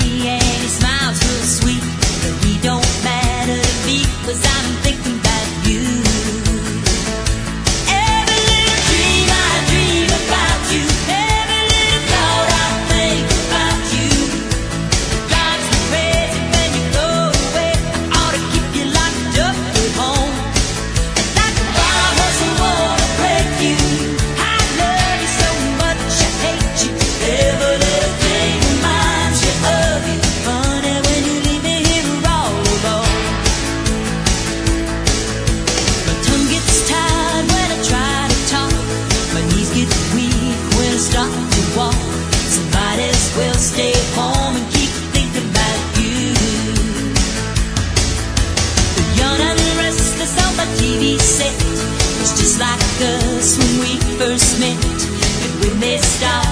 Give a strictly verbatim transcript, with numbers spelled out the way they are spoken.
me and he smiles real sweet, but he don't matter to me 'cause I'm thinking about you. Every little dream I dream about you, every little thought I think about you. Drives me crazy when you go away. I ought to keep you locked up at home. It's like a fire hustle wanna break you. I love you so much, I hate you. Every little thing reminds you of you. Funny when you leave me here all alone. My tongue gets tired when I try to talk. My knees get weak when I start to walk. So might as well stay home and keep thinking about you. The young and the restless on my T V set. It's just like us when we first met, and we may start